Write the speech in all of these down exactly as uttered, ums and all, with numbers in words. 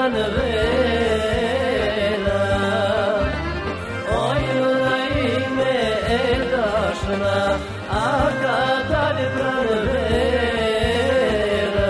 pranvera Ojnuna ime e dashna A ka dalë pranvera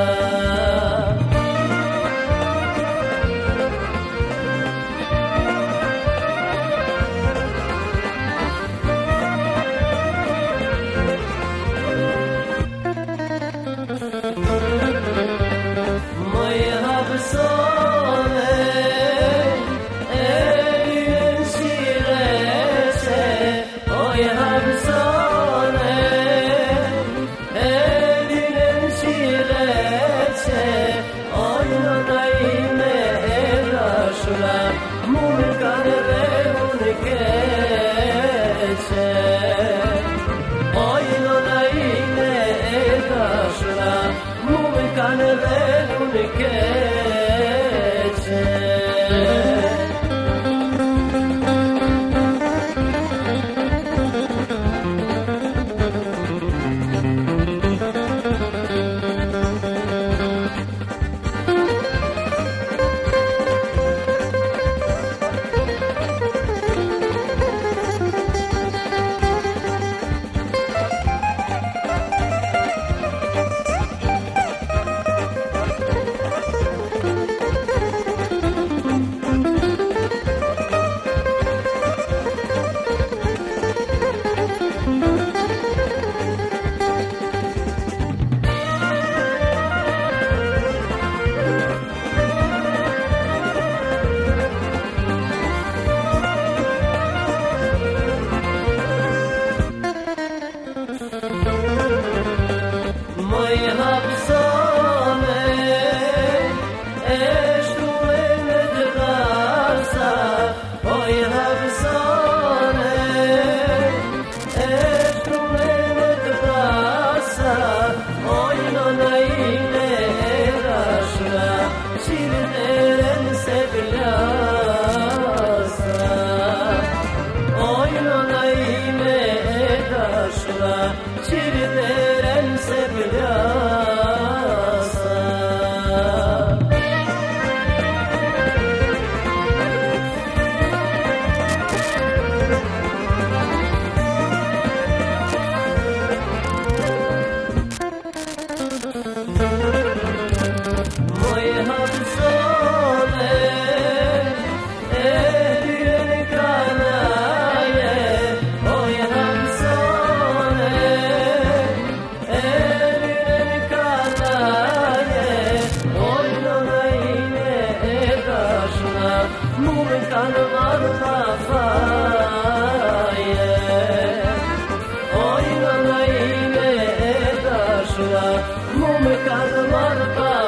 Moj hapsone e lyen shireqe Oj hapsone e lyen shireqe Oj nëna ime e dashura Mu më kanë dhe unë keqe Oj nëna ime e dashura Mu më kanë dhe unë keqe Moj hapsone e shtullën e të rasa Moj hapsone e shtullën e të rasa Oj nëna ime e dashura Qilën e rënë se plasa Oj nëna ime e dashura Qilën e rënë se plasa Moj hapsone e lyen kanaje Moj hapsone e lyen kanaje Oj nëna ime e dashura Mu më kanë marrë pa faje Oj nëna ime e dashura Mu më kanë marrë pa